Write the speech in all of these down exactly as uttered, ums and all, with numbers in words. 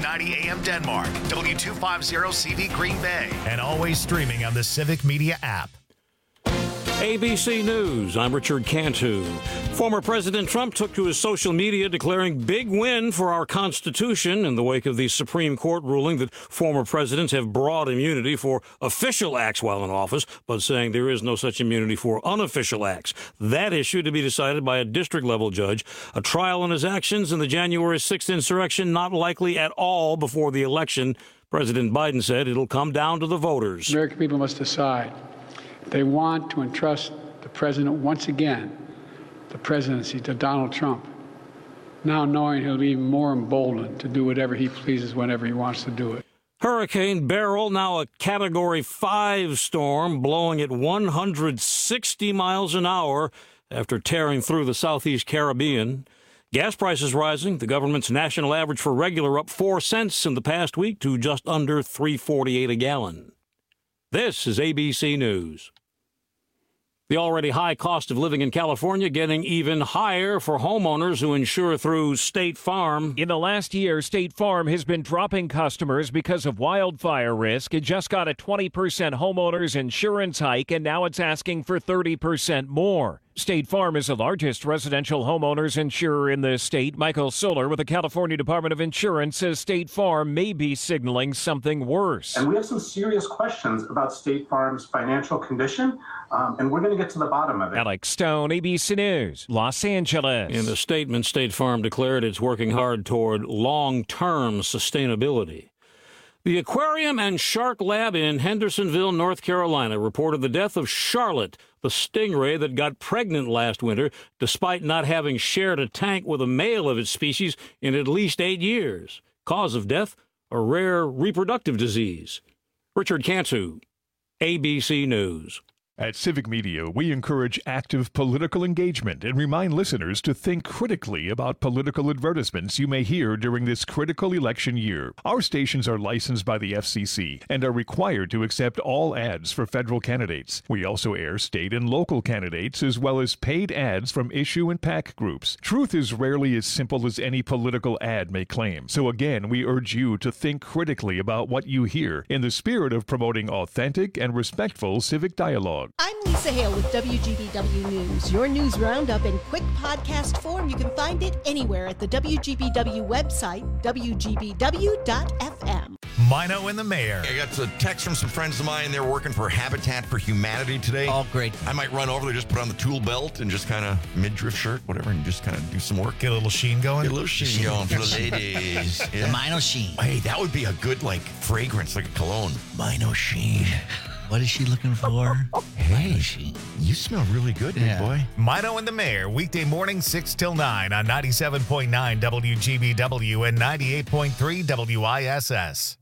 seven ninety A M Denmark, W two fifty C V Green Bay, and always streaming on the Civic Media app. A B C News, I'm Richard Cantu. Former President Trump took to his social media declaring big win for our Constitution in the wake of the Supreme Court ruling that former presidents have broad immunity for official acts while in office, but saying there is no such immunity for unofficial acts. That issue to be decided by a district-level judge. A trial on his actions in the January sixth insurrection not likely at all before the election. President Biden said it'll come down to the voters. American people must decide. They want to entrust the president once again, the presidency, to Donald Trump, now knowing he'll be even more emboldened to do whatever he pleases whenever he wants to do it. Hurricane Beryl, now a Category five storm, blowing at one hundred sixty miles an hour after tearing through the southeast Caribbean. Gas prices rising. The government's national average for regular up four cents in the past week to just under three forty-eight a gallon. This is A B C News. The already high cost of living in California getting even higher for homeowners who insure through State Farm. In the last year, State Farm has been dropping customers because of wildfire risk. It just got a twenty percent homeowners insurance hike, and now it's asking for thirty percent more. State Farm is the largest residential homeowners insurer in the state. Michael Soler with the California Department of Insurance says State Farm may be signaling something worse. And we have some serious questions about State Farm's financial condition, um, and we're going to get to the bottom of it. Alex Stone, A B C News, Los Angeles. In a statement, State Farm declared it's working hard toward long-term sustainability. The Aquarium and Shark Lab in Hendersonville, North Carolina, reported the death of Charlotte, the stingray that got pregnant last winter, despite not having shared a tank with a male of its species in at least eight years. Cause of death, a rare reproductive disease. Richard Cantu, A B C News. At Civic Media, we encourage active political engagement and remind listeners to think critically about political advertisements you may hear during this critical election year. Our stations are licensed by the F C C and are required to accept all ads for federal candidates. We also air state and local candidates as well as paid ads from issue and PAC groups. Truth is rarely as simple as any political ad may claim. So again, we urge you to think critically about what you hear in the spirit of promoting authentic and respectful civic dialogue. I'm Lisa Hale with W G B W News. Your news roundup in quick podcast form. You can find it anywhere at the W G B W website, W G B W dot F M. Mino and the Mayor. I got a text from some friends of mine. They're working for Habitat for Humanity today. Oh, great. I might run over there, just put on the tool belt and just kind of midriff shirt, whatever, and just kind of do some work. Get a little sheen going. Get a little sheen going for the ladies. Yeah. The Mino Sheen. Hey, that would be a good, like, fragrance, like a cologne. Mino Sheen. What is she looking for? Hey, she, you smell really good, Yeah. big boy. Mino and the Mayor, weekday morning six till nine on ninety-seven point nine W G B W and ninety-eight point three W I S S.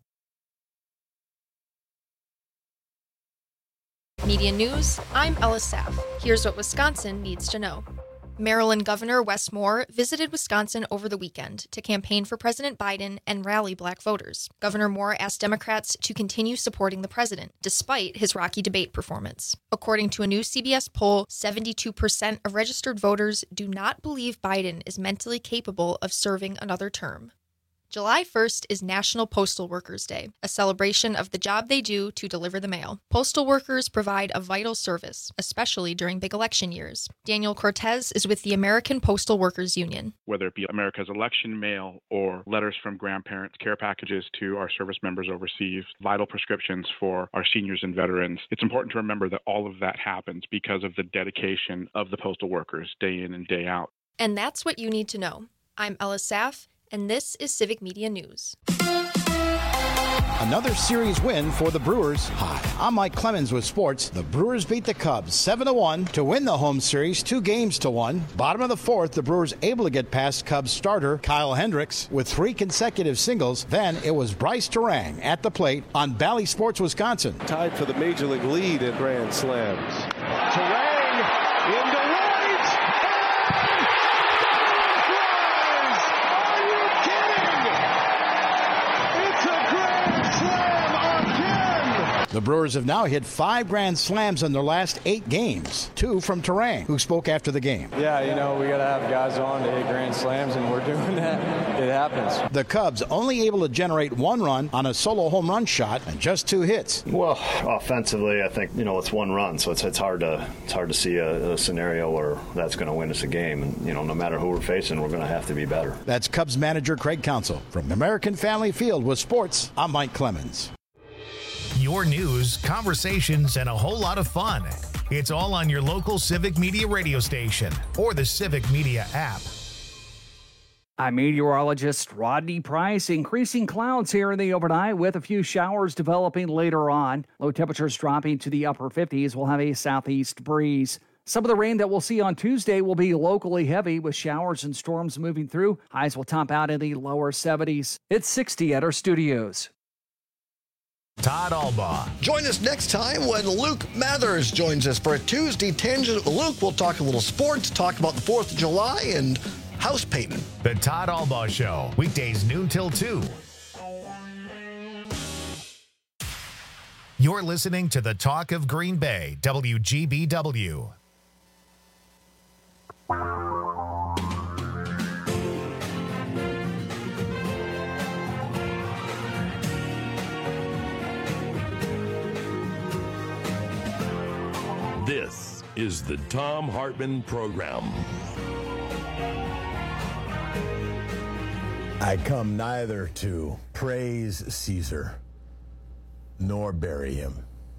Media News, I'm Ella Saff. Here's what Wisconsin needs to know. Maryland Governor Wes Moore visited Wisconsin over the weekend to campaign for President Biden and rally black voters. Governor Moore asked Democrats to continue supporting the president, despite his rocky debate performance. According to a new C B S poll, seventy-two percent of registered voters do not believe Biden is mentally capable of serving another term. July first is National Postal Workers Day, a celebration of the job they do to deliver the mail. Postal workers provide a vital service, especially during big election years. Daniel Cortez is with the American Postal Workers Union. Whether it be America's election mail or letters from grandparents, care packages to our service members overseas, vital prescriptions for our seniors and veterans, it's important to remember that all of that happens because of the dedication of the postal workers day in and day out. And that's what you need to know. I'm Ella Saff, and this is Civic Media News. Another series win for the Brewers. Hi, I'm Mike Clemens with sports. The Brewers beat the Cubs seven to one to win the home series, two games to one. Bottom of the fourth, the Brewers able to get past Cubs starter Kyle Hendricks with three consecutive singles. Then it was Bryce Turang at the plate on Bally Sports Wisconsin. Tied for the Major League lead at Grand Slams. Turang into right. The Brewers have now hit five grand slams in their last eight games, two from Turang, who spoke after the game. Yeah, you know, we got to have guys on to hit grand slams, and we're doing that. It happens. The Cubs only able to generate one run on a solo home run shot and just two hits. Well, offensively, I think, you know, it's one run, so it's it's hard to it's hard to see a, a scenario where that's going to win us a game. And, you know, no matter who we're facing, we're going to have to be better. That's Cubs manager Craig Counsell. From American Family Field with sports, I'm Mike Clemens. Your news, conversations, and a whole lot of fun. It's all on your local Civic Media radio station or the Civic Media app. I'm meteorologist Rodney Price. Increasing clouds here in the overnight with a few showers developing later on. Low temperatures dropping to the upper fifties. We'll have a southeast breeze. Some of the rain that we'll see on Tuesday will be locally heavy with showers and storms moving through. Highs will top out in the lower seventies. It's sixty at our studios. Todd Albaugh. Join us next time when Luke Mathers joins us for a Tuesday Tangent. Luke will talk a little sports, talk about the fourth of July, and house painting. The Todd Albaugh Show, weekdays noon till two. You're listening to the Talk of Green Bay, W G B W. This is the Thom Hartmann Program. I come neither to praise Caesar nor bury him.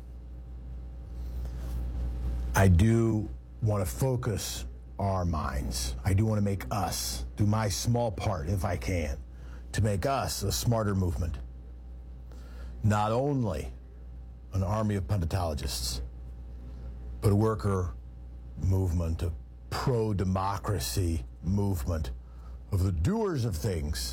I do want to focus our minds. I do want to make us, do my small part, if I can, to make us a smarter movement. Not only an army of punditologists, but a worker movement, a pro-democracy movement of the doers of things,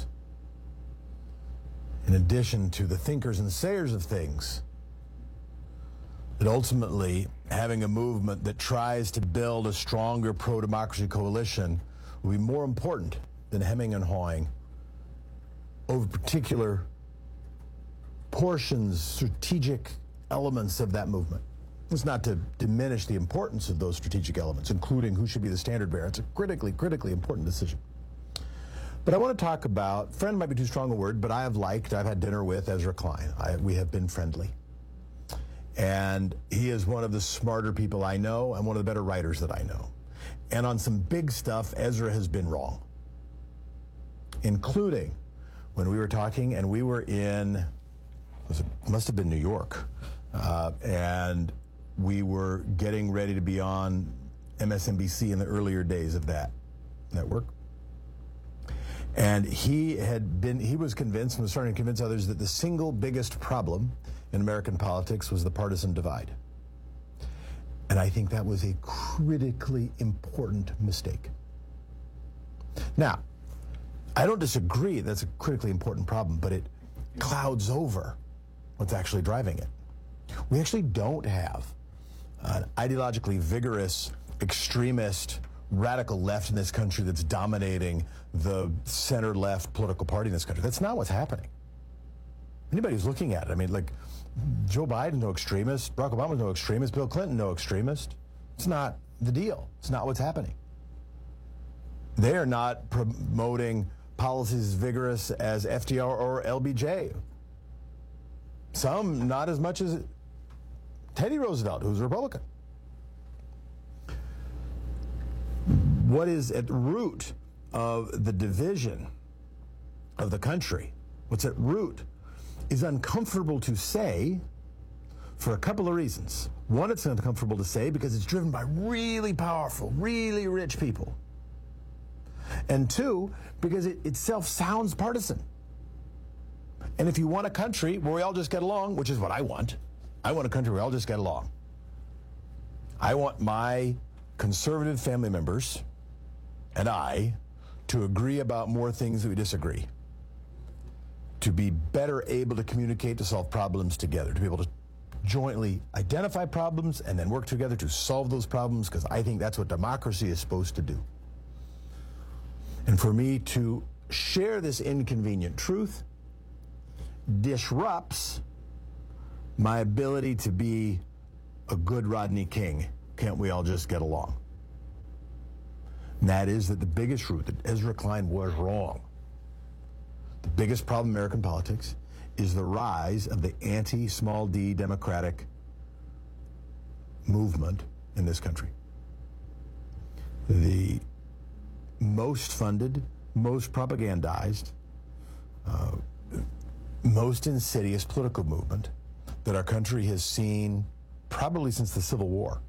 in addition to the thinkers and sayers of things, that ultimately having a movement that tries to build a stronger pro-democracy coalition will be more important than hemming and hawing over particular portions, strategic elements of that movement. It's not to diminish the importance of those strategic elements, including who should be the standard bearer. It's a critically, critically important decision. But I want to talk about, friend might be too strong a word, but I have liked, I've had dinner with Ezra Klein. I, we have been friendly. And he is one of the smarter people I know and one of the better writers that I know. And on some big stuff, Ezra has been wrong. Including when we were talking and we were in, was it must have been New York, uh, and we were getting ready to be on M S N B C in the earlier days of that network. And he had been, he was convinced and was starting to convince others that the single biggest problem in American politics was the partisan divide. And I think that was a critically important mistake. Now, I don't disagree that's a critically important problem, but it clouds over what's actually driving it. We actually don't have an ideologically vigorous, extremist, radical left in this country that's dominating the center-left political party in this country. That's not what's happening. Anybody who's looking at it, I mean, like, Joe Biden, no extremist. Barack Obama, no extremist. Bill Clinton, no extremist. It's not the deal. It's not what's happening. They are not promoting policies as vigorous as F D R or L B J. Some not as much as Teddy Roosevelt, who's a Republican. What is at the root of the division of the country, what's at root, is uncomfortable to say for a couple of reasons. One, it's uncomfortable to say because it's driven by really powerful, really rich people. And two, because it itself sounds partisan. And if you want a country where we all just get along, which is what I want, I want a country where we all just get along. I want my conservative family members and I to agree about more things that we disagree, to be better able to communicate, to solve problems together, to be able to jointly identify problems and then work together to solve those problems, because I think that's what democracy is supposed to do. And for me to share this inconvenient truth disrupts my ability to be a good Rodney King. Can't we all just get along? And that is that the biggest root, that Ezra Klein was wrong. The biggest problem in American politics is the rise of the anti-small d Democratic movement in this country. The most funded, most propagandized, uh, most insidious political movement that our country has seen probably since the Civil War,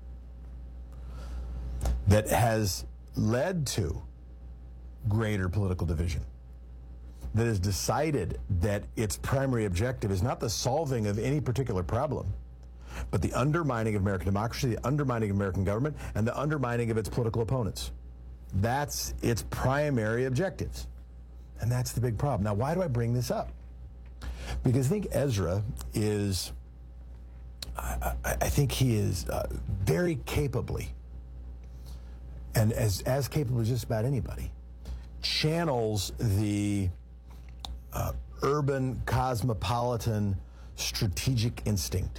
that has led to greater political division, that has decided that its primary objective is not the solving of any particular problem, but the undermining of American democracy, the undermining of American government, and the undermining of its political opponents. That's its primary objectives. And that's the big problem. Now, why do I bring this up? Because I think Ezra is, I, I think he is uh, very capably, and as, as capable as just about anybody, channels the uh, urban, cosmopolitan, strategic instinct,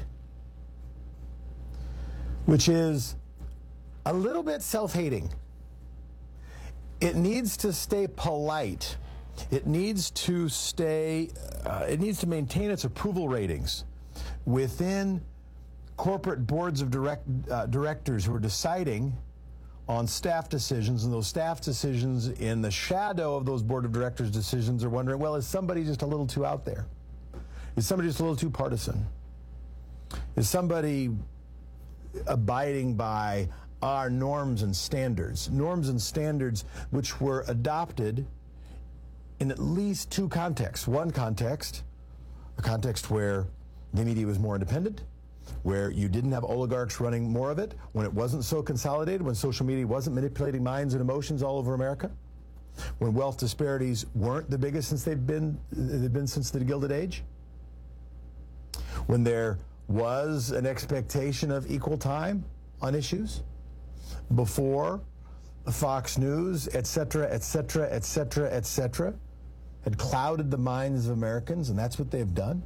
which is a little bit self-hating. It needs to stay polite. It needs to stay, uh, it needs to maintain its approval ratings within corporate boards of direct, uh, directors who are deciding on staff decisions, and those staff decisions in the shadow of those board of directors decisions are wondering, well, is somebody just a little too out there? Is somebody just a little too partisan? Is somebody abiding by our norms and standards, norms and standards which were adopted in at least two contexts. One context, a context where the media was more independent, where you didn't have oligarchs running more of it, when it wasn't so consolidated, when social media wasn't manipulating minds and emotions all over America, when wealth disparities weren't the biggest since they've been, they've been since the Gilded Age, when there was an expectation of equal time on issues before Fox News, et cetera, et cetera, et cetera, et cetera, had clouded the minds of Americans, and that's what they've done.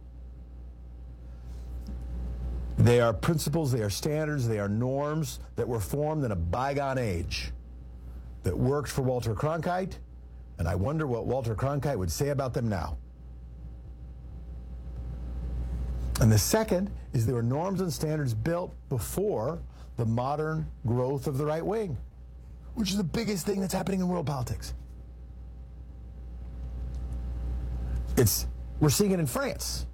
They are principles, they are standards, they are norms that were formed in a bygone age that worked for Walter Cronkite, and I wonder what Walter Cronkite would say about them now. And the second is there were norms and standards built before the modern growth of the right wing, which is the biggest thing that's happening in world politics. It's, we're seeing it in France.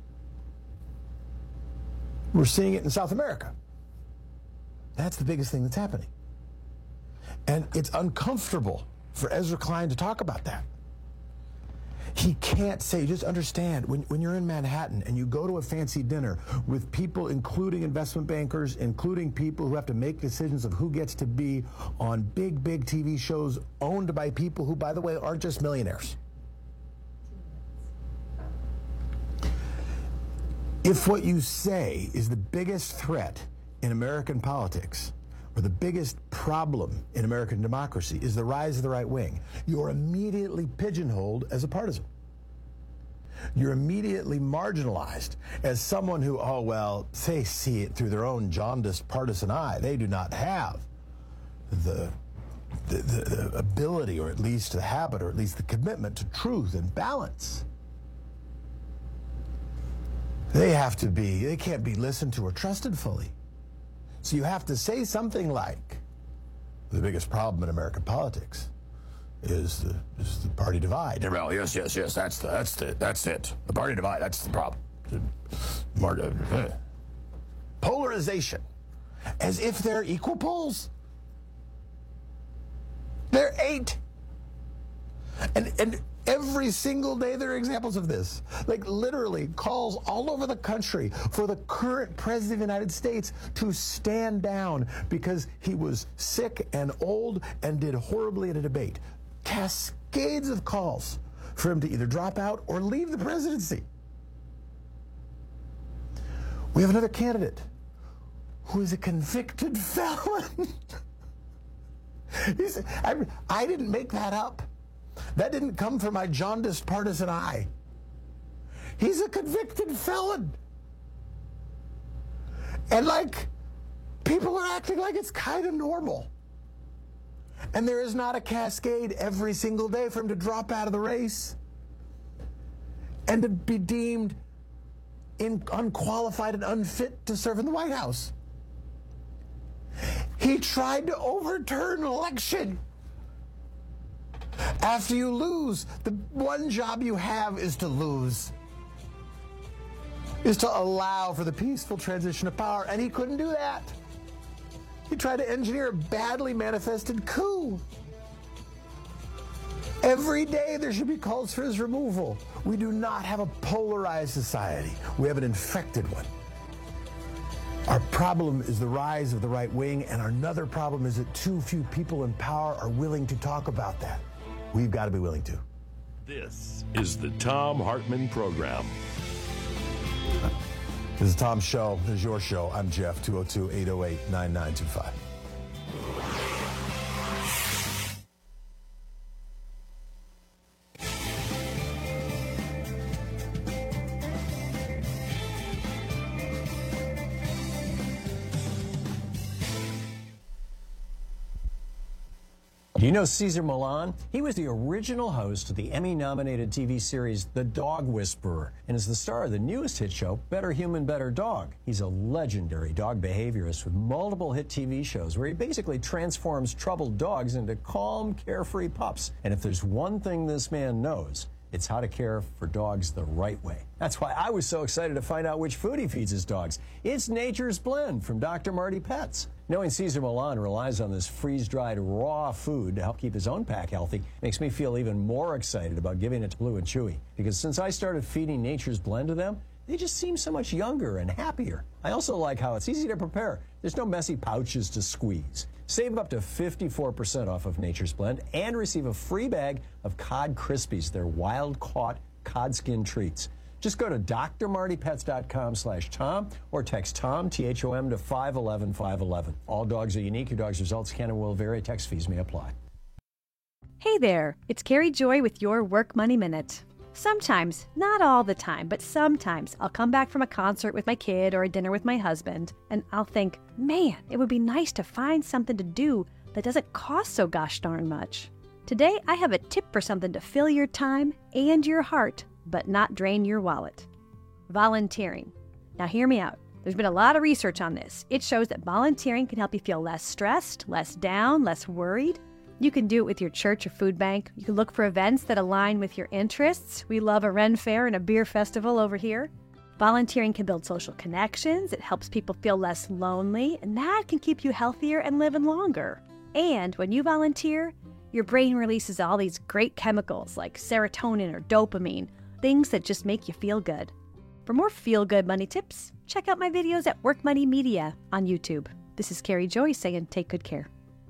We're seeing it in South America. That's the biggest thing that's happening. And it's uncomfortable for Ezra Klein to talk about that. He can't say, just understand, when, when you're in Manhattan and you go to a fancy dinner with people, including investment bankers, including people who have to make decisions of who gets to be on big, big T V shows owned by people who, by the way, aren't just millionaires. If what you say is the biggest threat in American politics, or the biggest problem in American democracy is the rise of the right wing, you're immediately pigeonholed as a partisan. You're immediately marginalized as someone who, oh, well, they see it through their own jaundiced partisan eye. They do not have the, the, the, the ability, or at least the habit, or at least the commitment to truth and balance. They have to be, they can't be listened to or trusted fully. So you have to say something like, the biggest problem in American politics is the, is the party divide. Well, yes, yes, yes, that's the, that's the, that's it. The party divide, that's the problem. Polarization, as if they're equal poles. They're eight. And, and every single day there are examples of this. Like literally calls all over the country for the current president of the United States to stand down because he was sick and old and did horribly in a debate. Cascades of calls for him to either drop out or leave the presidency. We have another candidate who is a convicted felon. He's, I, I didn't make that up. That didn't come from my jaundiced partisan eye. He's a convicted felon. And like, people are acting like it's kind of normal. And there is not a cascade every single day for him to drop out of the race and to be deemed in, unqualified and unfit to serve in the White House. He tried to overturn an election. After you lose, the one job you have is to lose, is to allow for the peaceful transition of power, and he couldn't do that. He tried to engineer a badly manifested coup. Every day there should be calls for his removal. We do not have a polarized society. We have an infected one. Our problem is the rise of the right wing, and another problem is that too few people in power are willing to talk about that. We've got to be willing to. This is the Thom Hartmann Program. This is Tom's show. This is your show. I'm Jeff, two oh two, eight oh eight, nine nine two five. Do you know Cesar Millan? He was the original host of the Emmy-nominated T V series The Dog Whisperer and is the star of the newest hit show, Better Human, Better Dog. He's a legendary dog behaviorist with multiple hit T V shows where he basically transforms troubled dogs into calm, carefree pups. And if there's one thing this man knows, it's how to care for dogs the right way. That's why I was so excited to find out which food he feeds his dogs. It's Nature's Blend from Doctor Marty Pets. Knowing Cesar Millan relies on this freeze-dried raw food to help keep his own pack healthy makes me feel even more excited about giving it to Blue and Chewy. Because since I started feeding Nature's Blend to them, they just seem so much younger and happier. I also like how it's easy to prepare. There's no messy pouches to squeeze. Save up to fifty-four percent off of Nature's Blend and receive a free bag of Cod Krispies, their wild-caught cod skin treats. Just go to drmartypets.com slash Tom or text Tom, T H O M, to five one one, five one one. All dogs are unique. Your dog's results can and will vary. Text fees may apply. Hey there, it's Carrie Joy with your Work Money Minute. Sometimes, not all the time, but sometimes I'll come back from a concert with my kid or a dinner with my husband, and I'll think, man, it would be nice to find something to do that doesn't cost so gosh darn much. Today, I have a tip for something to fill your time and your heart, but not drain your wallet. Volunteering. Now hear me out. There's been a lot of research on this. It shows that volunteering can help you feel less stressed, less down, less worried. You can do it with your church or food bank. You can look for events that align with your interests. We love a Ren Fair and a beer festival over here. Volunteering can build social connections. It helps people feel less lonely, and that can keep you healthier and living longer. And when you volunteer, your brain releases all these great chemicals like serotonin or dopamine, things that just make you feel good. For more feel-good money tips, check out my videos at Work Money Media on YouTube. This is Carrie Joy saying take good care.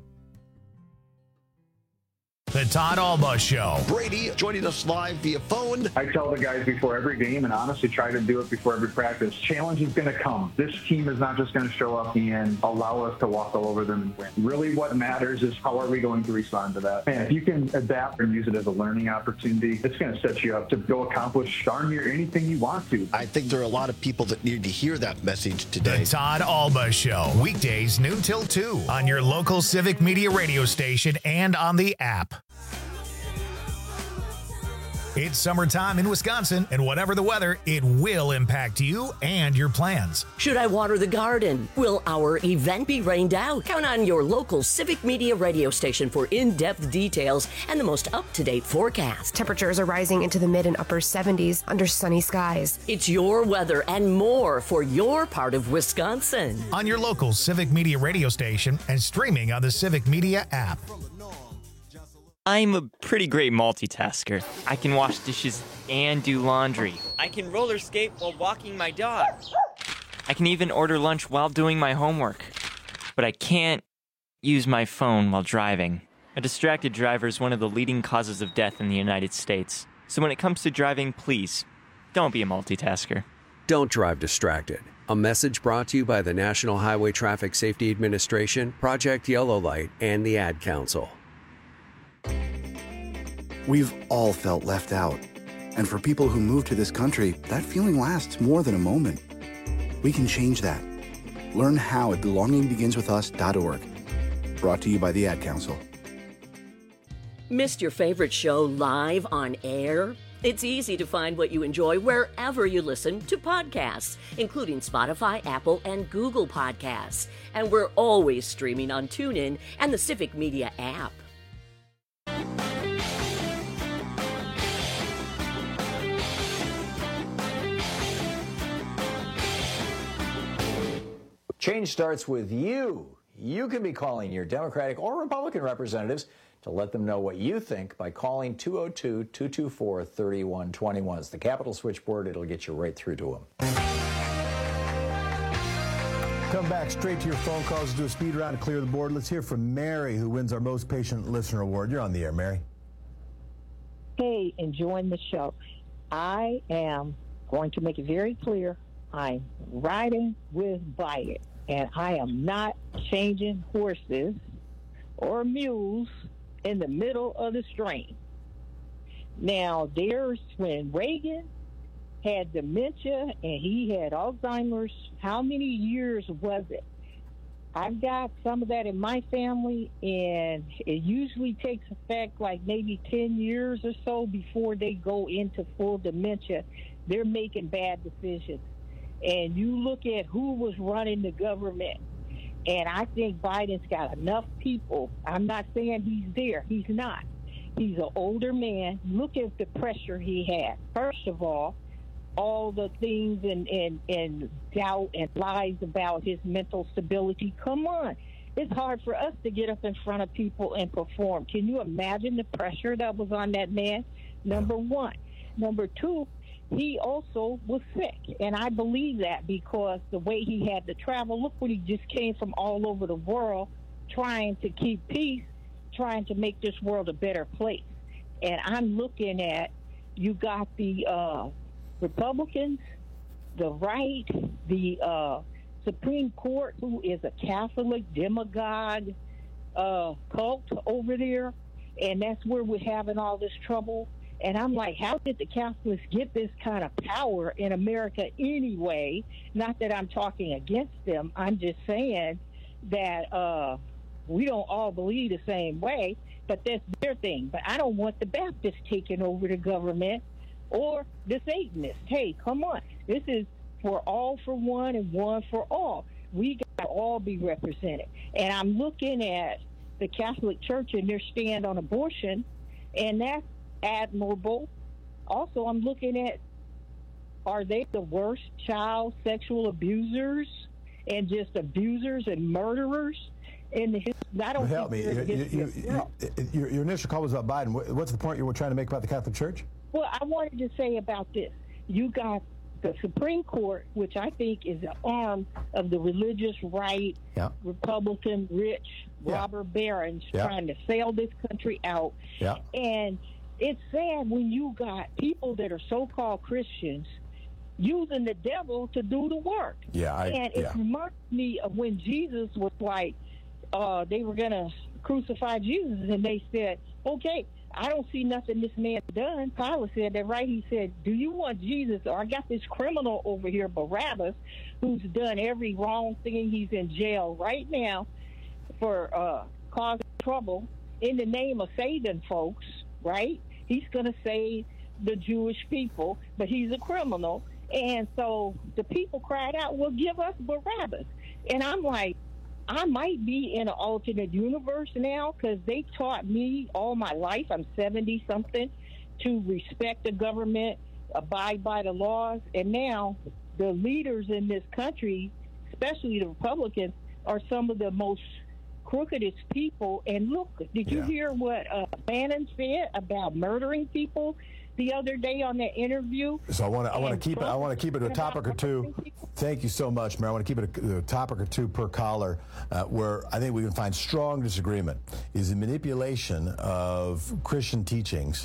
The Todd Alba Show. Brady joining us live via phone. I tell the guys before every game, and honestly try to do it before every practice, challenge is going to come. This team is not just going to show up and allow us to walk all over them and win. Really what matters is how are we going to respond to that. And if you can adapt and use it as a learning opportunity, it's going to set you up to go accomplish darn near anything you want to. I think there are a lot of people that need to hear that message today. The Todd Alba Show. Weekdays noon till two on your local Civic Media radio station and on the app. It's summertime in Wisconsin, and whatever the weather, it will impact you and your plans. Should I water the garden? Will our event be rained out? Count on your local Civic Media radio station for in-depth details and the most up-to-date forecast. Temperatures are rising into the mid and upper seventies under sunny skies. It's your weather and more for your part of Wisconsin. On your local Civic Media radio station and streaming on the Civic Media app. I'm a pretty great multitasker. I can wash dishes and do laundry. I can roller skate while walking my dog. I can even order lunch while doing my homework. But I can't use my phone while driving. A distracted driver is one of the leading causes of death in the United States. So when it comes to driving, please, don't be a multitasker. Don't drive distracted. A message brought to you by the National Highway Traffic Safety Administration, Project Yellow Light, and the Ad Council. We've all felt left out. And for people who move to this country, that feeling lasts more than a moment. We can change that. Learn how at belonging begins with us dot org. Brought to you by the Ad Council. Missed your favorite show live on air? It's easy to find what you enjoy wherever you listen to podcasts, including Spotify, Apple, and Google Podcasts. And we're always streaming on TuneIn and the Civic Media app. Change starts with you. You can be calling your Democratic or Republican representatives to let them know what you think by calling two oh two, two two four, three one two one. It's the Capitol switchboard. It'll get you right through to them. Come back straight to your phone calls. Do a speed round to clear the board. Let's hear from Mary, who wins our Most Patient Listener Award. You're on the air, Mary. Hey, enjoying the show. I am going to make it very clear. I'm riding with Biden, and I am not changing horses or mules in the middle of the stream. Now, there's when Reagan had dementia and he had Alzheimer's. How many years was it? I've got some of that in my family, and it usually takes effect like maybe ten years or so before they go into full dementia. They're making bad decisions. And you look at who was running the government, and I think Biden's got enough people. I'm not saying he's there. He's not. He's an older man. Look at the pressure he had. First of all, all the things and, and, and doubt and lies about his mental stability. Come on. It's hard for us to get up in front of people and perform. Can you imagine the pressure that was on that man? Number one. Number two, he also was sick, and I believe that because the way he had to travel, look what he just came from all over the world trying to keep peace, trying to make this world a better place. And I'm looking at, you got the uh, Republicans, the right, the uh, Supreme Court, who is a Catholic demagogue uh, cult over there, and that's where we're having all this trouble. And I'm like, how did the Catholics get this kind of power in America anyway? Not that I'm talking against them. I'm just saying that uh, we don't all believe the same way, but that's their thing. But I don't want the Baptists taking over the government or the Satanists. Hey, come on. This is for all for one and one for all. We got to all be represented. And I'm looking at the Catholic Church and their stand on abortion, and that's admirable. Also, I'm looking at, are they the worst child sexual abusers and just abusers and murderers in the history? I don't Help me. You, you, you, your, your initial call was about Biden. What's the point you were trying to make about the Catholic Church? Well, I wanted to say about this. You got the Supreme Court, which I think is an arm of the religious right, yeah. Republican, rich, yeah. robber barons yeah. trying to sail this country out. Yeah. And it's sad when you got people that are so-called Christians using the devil to do the work. Yeah, I, and yeah. it reminds me of when Jesus was like, uh, they were going to crucify Jesus, and they said, okay, I don't see nothing this man's done. Pilate said that, right? He said, do you want Jesus? Or I got this criminal over here, Barabbas, who's done every wrong thing. He's in jail right now for uh, causing trouble in the name of saving folks, right? He's going to save the Jewish people, but he's a criminal. And so the people cried out, well, give us Barabbas. And I'm like, I might be in an alternate universe now, because they taught me all my life, I'm seventy-something, to respect the government, abide by the laws. And now the leaders in this country, especially the Republicans, are some of the most crookedest people. And look, did you yeah. hear what uh, Bannon said about murdering people the other day on that interview? So I want to I want to keep it I want to keep it to a topic or two. Thank you so much, Mayor. I want to keep it a, a topic or two per caller, uh, where I think we can find strong disagreement is the manipulation of Christian teachings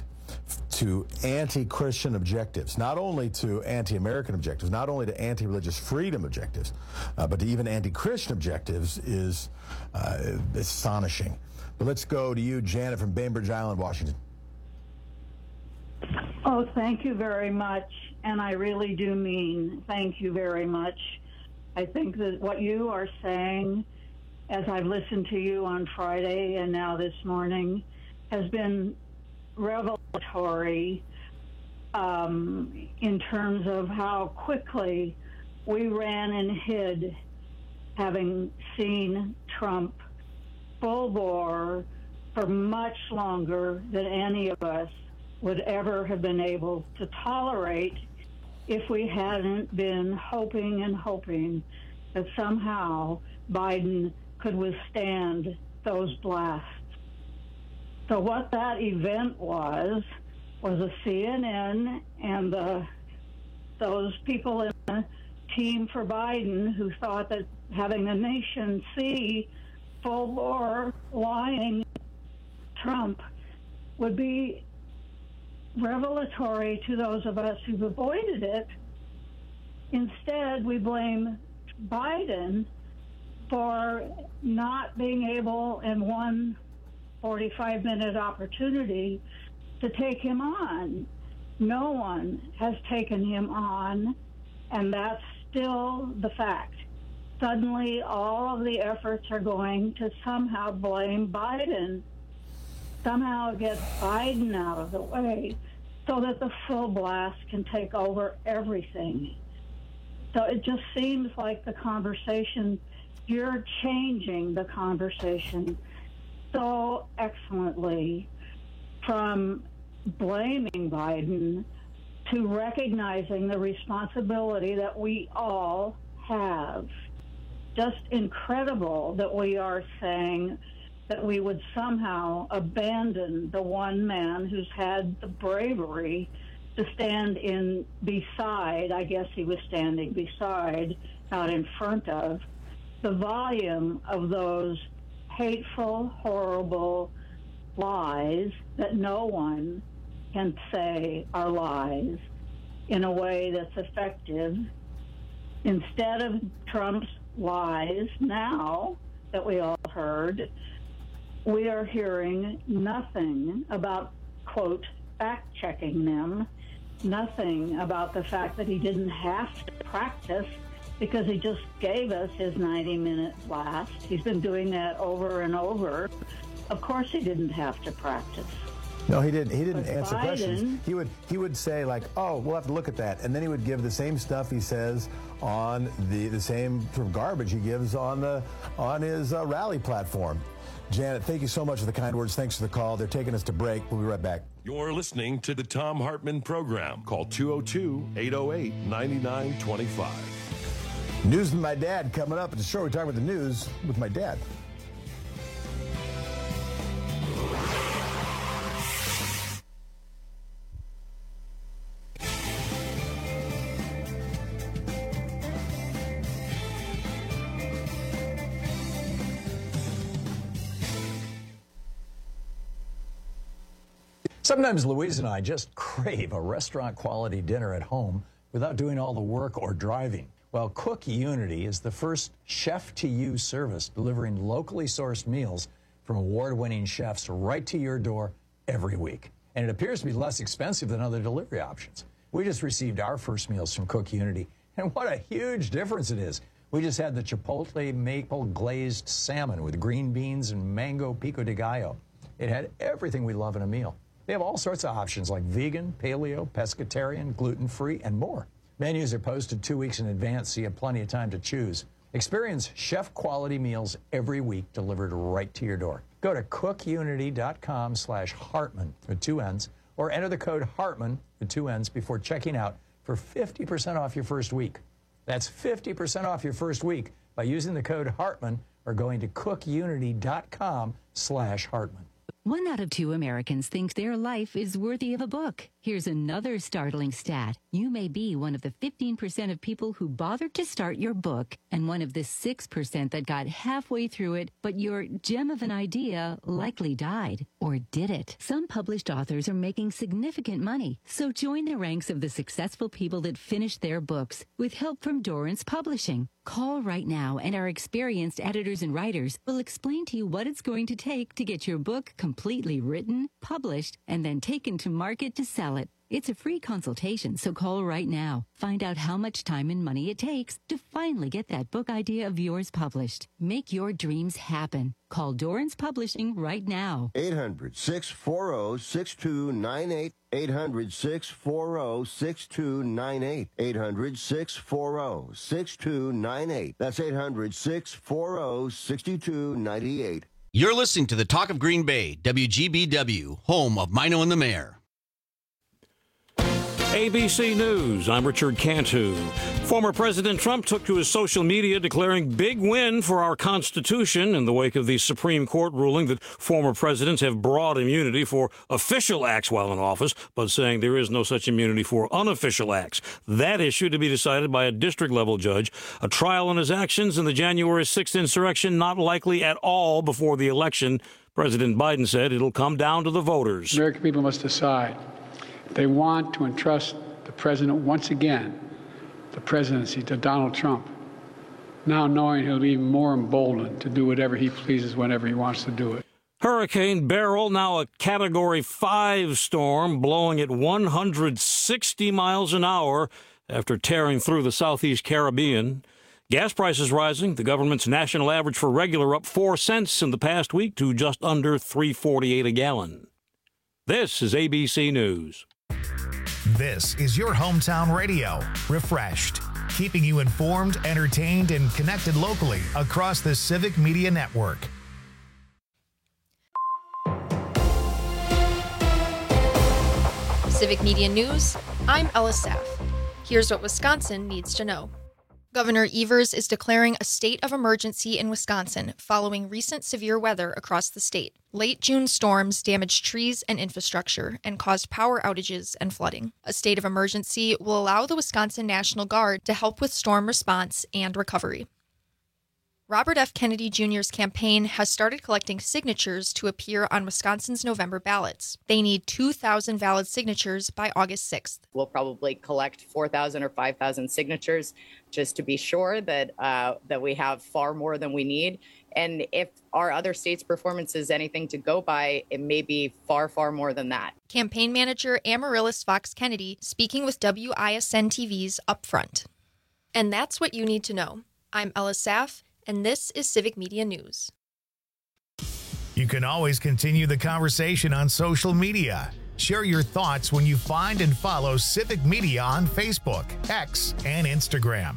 to anti-Christian objectives, not only to anti-American objectives, not only to anti-religious freedom objectives, uh, but to even anti-Christian objectives is uh, astonishing. But let's go to you, Janet from Bainbridge Island, Washington. Oh, thank you very much. And I really do mean thank you very much. I think that what you are saying, as I've listened to you on Friday and now this morning, has been revelatory um, in terms of how quickly we ran and hid, having seen Trump full bore for much longer than any of us would ever have been able to tolerate if we hadn't been hoping and hoping that somehow Biden could withstand those blasts. So what that event was, was a C N N and the, those people in the team for Biden who thought that having the nation see full-bore lying Trump would be revelatory to those of us who've avoided it. Instead, we blame Biden for not being able in one forty-five minute opportunity to take him on. No one has taken him on, and that's still the fact. Suddenly, all of the efforts are going to somehow blame Biden, somehow get Biden out of the way so that the full blast can take over everything. So it just seems like the conversation, you're changing the conversation so excellently from blaming Biden to recognizing the responsibility that we all have. Just incredible that we are saying that we would somehow abandon the one man who's had the bravery to stand in beside, I guess he was standing beside, not in front of, the volume of those hateful, horrible lies that no one can say are lies in a way that's effective. Instead of Trump's lies now that we all heard, we are hearing nothing about, quote, fact-checking them, nothing about the fact that he didn't have to practice because he just gave us his ninety minute blast. He's been doing that over and over. Of course he didn't have to practice. No, he didn't. He didn't But answer Biden, questions. He would he would say like, "Oh, we'll have to look at that," and then he would give the same stuff he says on the the same sort of garbage he gives on the on his uh, rally platform. Janet, thank you so much for the kind words. Thanks for the call. They're taking us to break. We'll be right back. You're listening to the Thom Hartmann Program. Call two oh two, eight oh eight, nine nine two five. News with my dad coming up. At the show, we talk about the news with my dad. Sometimes Louise and I just crave a restaurant-quality dinner at home without doing all the work or driving. Well, Cook Unity is the first chef-to-you service delivering locally sourced meals from award-winning chefs right to your door every week. And it appears to be less expensive than other delivery options. We just received our first meals from Cook Unity, and what a huge difference it is. We just had the Chipotle maple glazed salmon with green beans and mango pico de gallo. It had everything we love in a meal. They have all sorts of options like vegan, paleo, pescatarian, gluten-free, and more. Menus are posted two weeks in advance, so you have plenty of time to choose. Experience chef-quality meals every week delivered right to your door. Go to cookunity.com slash Hartman with two N's, or enter the code Hartman with two N's before checking out for fifty percent off your first week. That's fifty percent off your first week by using the code Hartman or going to cookunity.com slash Hartman. One out of two Americans thinks their life is worthy of a book. Here's another startling stat. You may be one of the fifteen percent of people who bothered to start your book and one of the six percent that got halfway through it, but your gem of an idea likely died. Or did it? Some published authors are making significant money, so join the ranks of the successful people that finished their books with help from Dorrance Publishing. Call right now and our experienced editors and writers will explain to you what it's going to take to get your book completely written, published, and then taken to market to sell it. It's a free consultation, so call right now. Find out how much time and money it takes to finally get that book idea of yours published. Make your dreams happen. Call Dorrance Publishing right now. eight hundred, six four zero, six two nine eight. eight hundred, six four zero, six two nine eight. eight hundred, six four zero, six two nine eight. That's eight hundred, six four zero, six two nine eight. You're listening to the Talk of Green Bay, W G B W, home of Mino and the Mayor. A B C News, I'm Richard Cantu. Former President Trump took to his social media declaring big win for our Constitution in the wake of the Supreme Court ruling that former presidents have broad immunity for official acts while in office, but saying there is no such immunity for unofficial acts. That issue to be decided by a district-level judge. A trial on his actions in the January sixth insurrection not likely at all before the election. President Biden said it'll come down to the voters. American people must decide. They want to entrust the president once again, the presidency, to Donald Trump, now knowing he'll be even more emboldened to do whatever he pleases whenever he wants to do it. Hurricane Beryl, now a Category five storm, blowing at one hundred sixty miles an hour after tearing through the southeast Caribbean. Gas prices rising. The government's national average for regular up four cents in the past week to just under three forty-eight a gallon. This is A B C News. This is your hometown radio, Refreshed, keeping you informed, entertained, and connected locally across the Civic Media Network. Civic Media News, I'm Ella Saff. Here's what Wisconsin needs to know. Governor Evers is declaring a state of emergency in Wisconsin following recent severe weather across the state. Late June storms damaged trees and infrastructure and caused power outages and flooding. A state of emergency will allow the Wisconsin National Guard to help with storm response and recovery. Robert F. Kennedy Junior's campaign has started collecting signatures to appear on Wisconsin's November ballots. They need two thousand valid signatures by August sixth. We'll probably collect four thousand or five thousand signatures just to be sure that uh, that we have far more than we need. And if our other states' performance is anything to go by, it may be far, far more than that. Campaign manager Amaryllis Fox Kennedy speaking with W I S N T V's Upfront. And that's what you need to know. I'm Ella Saff, and this is Civic Media News. You can always continue the conversation on social media. Share your thoughts when you find and follow Civic Media on Facebook, X, and Instagram.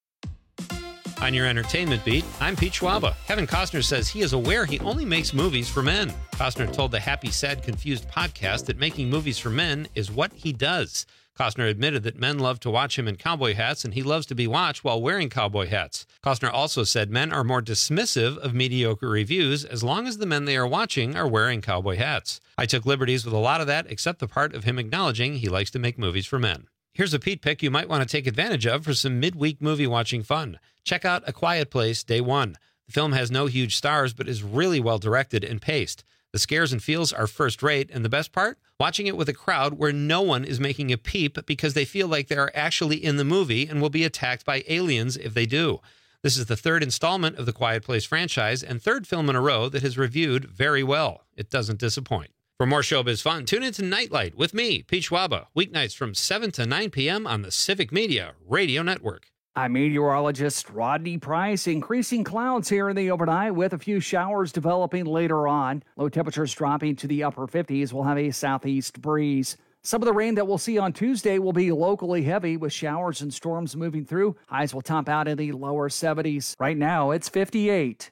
On your entertainment beat, I'm Pete Schwaba. Kevin Costner says he is aware he only makes movies for men. Costner told the Happy, Sad, Confused podcast that making movies for men is what he does. Costner admitted that men love to watch him in cowboy hats, and he loves to be watched while wearing cowboy hats. Costner also said men are more dismissive of mediocre reviews as long as the men they are watching are wearing cowboy hats. I took liberties with a lot of that, except the part of him acknowledging he likes to make movies for men. Here's a Pete pick you might want to take advantage of for some midweek movie watching fun. Check out A Quiet Place Day One. The film has no huge stars, but is really well directed and paced. The scares and feels are first rate, and the best part? Watching it with a crowd where no one is making a peep because they feel like they are actually in the movie and will be attacked by aliens if they do. This is the third installment of the Quiet Place franchise and third film in a row that has reviewed very well. It doesn't disappoint. For more showbiz fun, tune into Nightlight with me, Pete Schwaba, weeknights from seven to nine p.m. on the Civic Media Radio Network. I'm meteorologist Rodney Price. Increasing clouds here in the overnight with a few showers developing later on. Low temperatures dropping to the upper fifties. We'll have a southeast breeze. Some of the rain that we'll see on Tuesday will be locally heavy with showers and storms moving through. Highs will top out in the lower seventies. Right now, it's fifty-eight.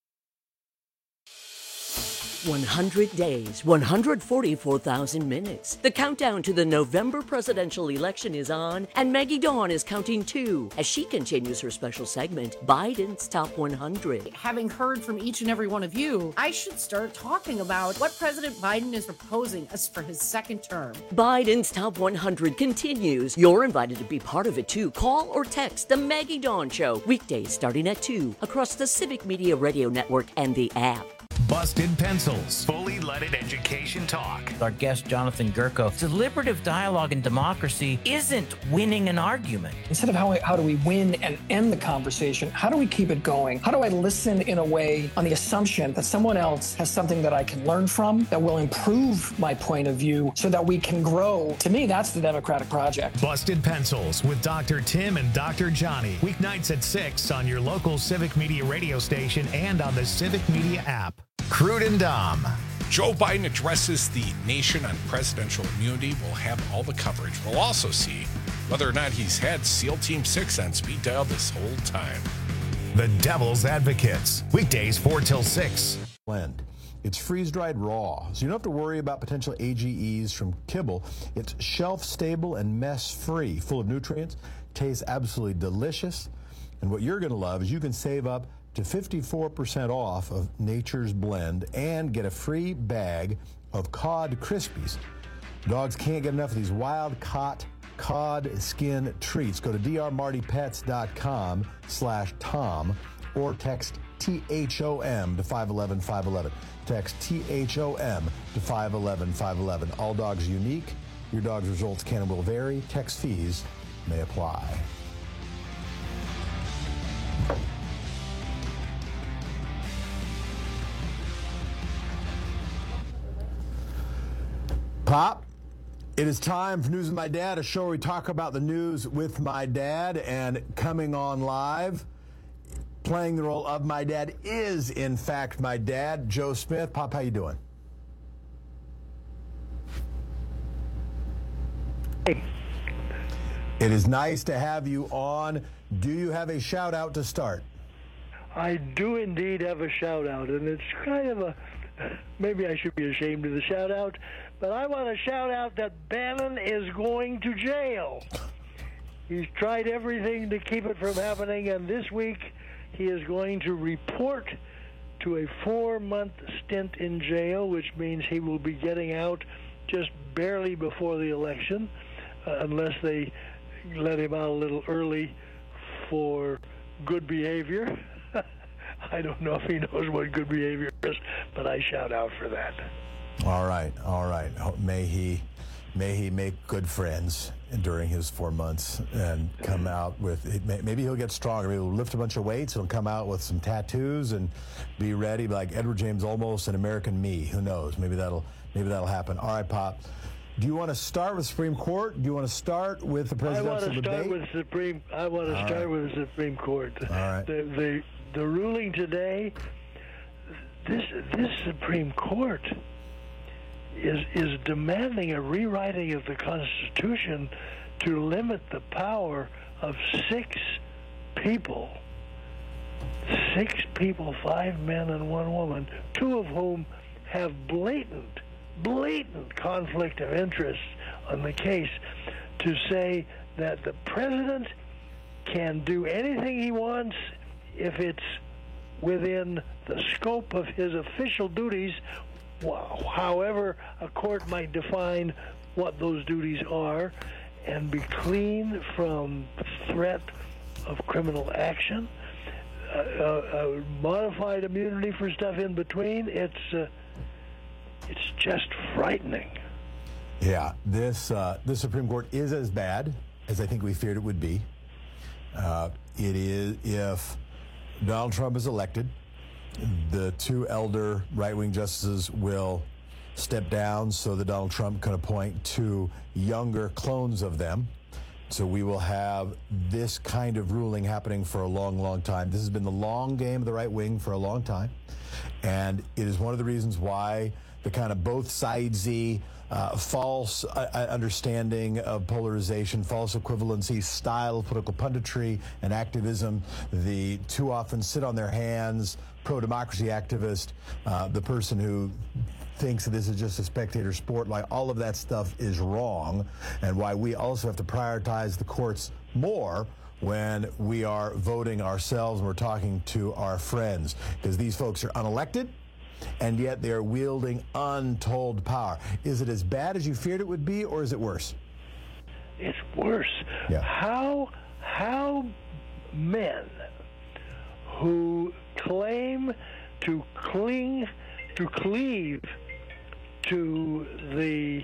one hundred days, one hundred forty-four thousand minutes. The countdown to the November presidential election is on, and Maggie Dawn is counting too as she continues her special segment, Biden's Top one hundred. Having heard from each and every one of you, I should start talking about what President Biden is proposing us for his second term. Biden's Top one hundred continues. You're invited to be part of it too. Call or text The Maggie Dawn Show, weekdays starting at two, across the Civic Media Radio Network and the app. Busted Pencils, fully leaded education talk. Our guest, Jonathan Gerko, deliberative dialogue and democracy isn't winning an argument. Instead of how, how do we win and end the conversation, how do we keep it going? How do I listen in a way on the assumption that someone else has something that I can learn from, that will improve my point of view so that we can grow? To me, that's the democratic project. Busted Pencils with Doctor Tim and Doctor Johnny. Weeknights at six on your local Civic Media radio station and on the Civic Media app. Crude and Dom. Joe Biden addresses the nation on presidential immunity. We'll have all the coverage. We'll also see whether or not he's had SEAL Team six on speed dial this whole time. The Devil's Advocates. Weekdays four till six. Blend. It's freeze-dried raw, so you don't have to worry about potential A G Es from kibble. It's shelf-stable and mess-free, full of nutrients, tastes absolutely delicious. And what you're going to love is you can save up to fifty-four percent off of Nature's Blend and get a free bag of cod Krispies. Dogs can't get enough of these wild-caught cod skin treats. Go to drmartypets.com slash Tom or text T H O M to five one one five one one. Text T H O M to five one one five one one. All dogs are unique. Your dog's results can and will vary. Text fees may apply. Pop, it is time for News with My Dad, a show where we talk about the news with my dad. And coming on live, playing the role of my dad, is in fact my dad, Joe Smith. Pop, how you doing? Hey. It is nice to have you on. Do you have a shout out to start? I do indeed have a shout out, and it's kind of a, maybe I should be ashamed of the shout out, but I want to shout out that Bannon is going to jail. He's tried everything to keep it from happening, and this week he is going to report to a four-month stint in jail, which means he will be getting out just barely before the election, uh, unless they let him out a little early for good behavior. I don't know if he knows what good behavior is, but I shout out for that. All right, all right. May he, may he make good friends during his four months and come out with, maybe he'll get stronger. Maybe he'll lift a bunch of weights. He'll come out with some tattoos and be ready, like Edward James Olmos and American Me. Who knows? Maybe that'll, maybe that'll happen. All right, Pop. Do you want to start with Supreme Court? Do you want to start with the presidential debate? I want to start with Supreme. I want to All start right. with the Supreme Court. All right. The the the ruling today. This this Supreme Court is is demanding a rewriting of the Constitution to limit the power of six people. Six people, five men and one woman, two of whom have blatant, blatant conflict of interest on the case, to say that the president can do anything he wants if it's within the scope of his official duties, however a court might define what those duties are, and be clean from threat of criminal action. Uh, uh, uh, modified immunity for stuff in between. It's uh, it's just frightening. Yeah, this uh, this Supreme Court is as bad as I think we feared it would be. Uh, it is if Donald Trump is elected, the two elder right-wing justices will step down so that Donald Trump can appoint two younger clones of them. So we will have this kind of ruling happening for a long, long time. This has been the long game of the right wing for a long time. And it is one of the reasons why the kind of both sidesy, uh, false uh, understanding of polarization, false equivalency, style of political punditry and activism, the too often sit on their hands, pro-democracy activist, uh, the person who thinks that this is just a spectator sport, like all of that stuff is wrong, and why we also have to prioritize the courts more when we are voting ourselves and we're talking to our friends, because these folks are unelected and yet they are wielding untold power. Is it as bad as you feared it would be, or is it worse? It's worse. Yeah. How how men who claim to cling, to cleave to the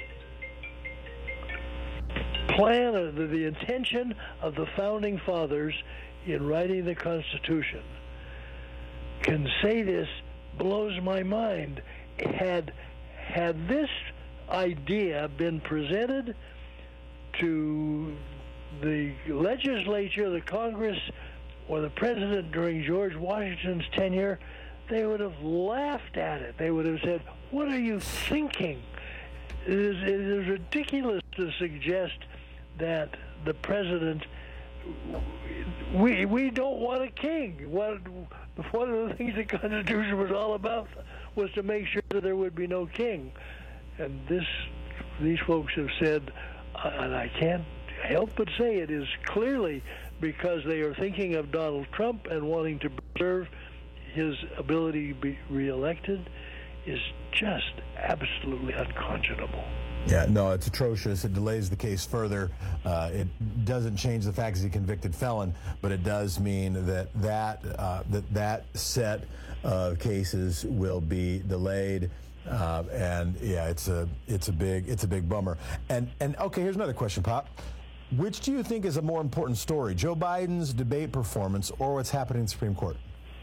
plan, of the, the intention of the Founding Fathers in writing the Constitution, can say this blows my mind. Had, had this idea been presented to the legislature, the Congress, or the president during George Washington's tenure, they would have laughed at it. They would have said, "What are you thinking? It is, it is ridiculous to suggest that the president, we we don't want a king." What, one of the things the Constitution was all about was to make sure that there would be no king. And this, these folks have said, and I can't help but say it is clearly because they are thinking of Donald Trump and wanting to preserve his ability to be reelected, is just absolutely unconscionable. Yeah, no, it's atrocious. It delays the case further. Uh, it doesn't change the fact he's a convicted felon, but it does mean that that uh, that that set of cases will be delayed. Uh, and yeah, it's a it's a big it's a big bummer. And and okay, here's another question, Pop. Which do you think is a more important story, Joe Biden's debate performance or what's happening in the Supreme Court?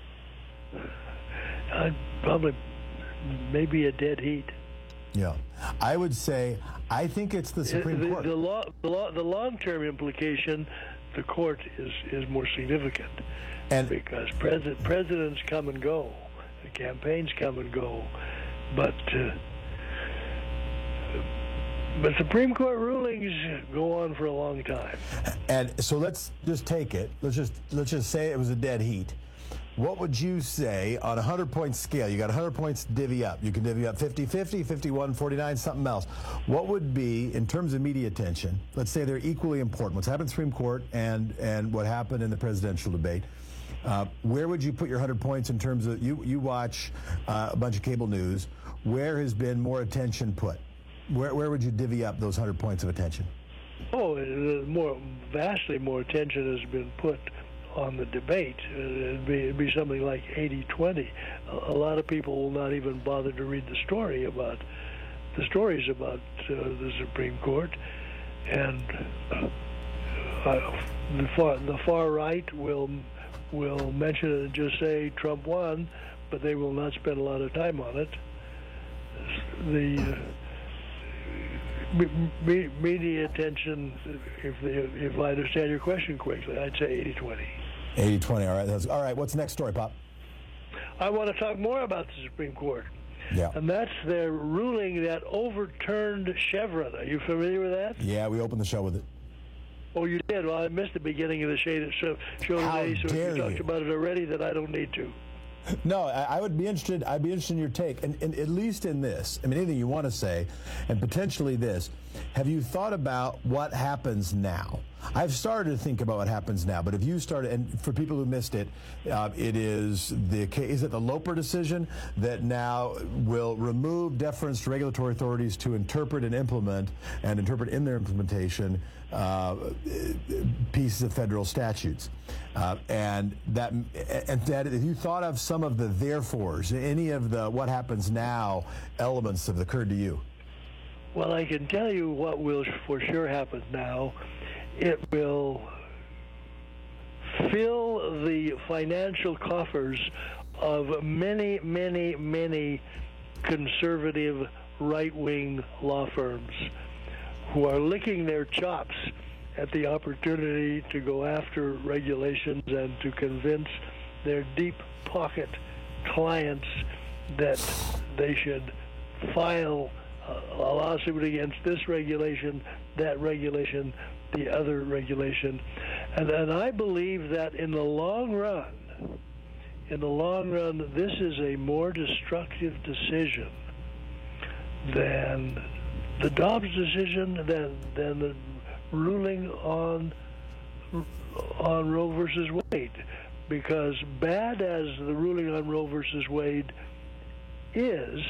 Uh, probably, maybe a dead heat. Yeah, I would say I think it's the Supreme the, Court. The, law, the, law, the long-term implication, the court is, is more significant, and because pres- presidents come and go, the campaigns come and go, but uh, but Supreme Court rulings go on for a long time. And so let's just take it. Let's just let's just say it was a dead heat. What would you say on a hundred-point scale? You got one hundred points to divvy up. You can divvy up fifty fifty, fifty-one forty-nine, something else. What would be, in terms of media attention, let's say they're equally important, what's happened in the Supreme Court and, and what happened in the presidential debate, uh, where would you put your one hundred points in terms of, you, you watch uh, a bunch of cable news, where has been more attention put? Where, where would you divvy up those one hundred points of attention? Oh, more vastly more attention has been put on the debate. It'd be, it'd be something like eighty twenty. A, a lot of people will not even bother to read the story about the stories about uh, the Supreme Court, and uh, the far the far right will will mention it and just say Trump won, but they will not spend a lot of time on it. The uh, me, media attention, if if I understand your question quickly, I'd say eighty twenty. eighty twenty, all right. That's, all right, what's the next story, Pop? I want to talk more about the Supreme Court. Yeah. And that's their ruling that overturned Chevron. Are you familiar with that? Yeah, we opened the show with it. Oh, you did? Well, I missed the beginning of the show, show How today, so if dare you talked you. about it already, that I don't need to. No, I, I would be interested. I'd be interested in your take, and, and at least in this. I mean, anything you want to say, and potentially this. Have you thought about what happens now? I've started to think about what happens now, but if you started, and for people who missed it, uh, it is the is it the Loper decision that now will remove deference to regulatory authorities to interpret and implement, and interpret in their implementation uh, pieces of federal statutes, uh, and that and that if you thought of some of the therefores, any of the what happens now elements have occurred to you. Well, I can tell you what will for sure happen now. It will fill the financial coffers of many, many, many conservative right-wing law firms who are licking their chops at the opportunity to go after regulations and to convince their deep pocket clients that they should file a lawsuit against this regulation, that regulation, the other regulation. And, and I believe that in the long run, in the long run, this is a more destructive decision than the Dobbs decision, than, than the ruling on, on Roe versus Wade. Because bad as the ruling on Roe versus Wade is,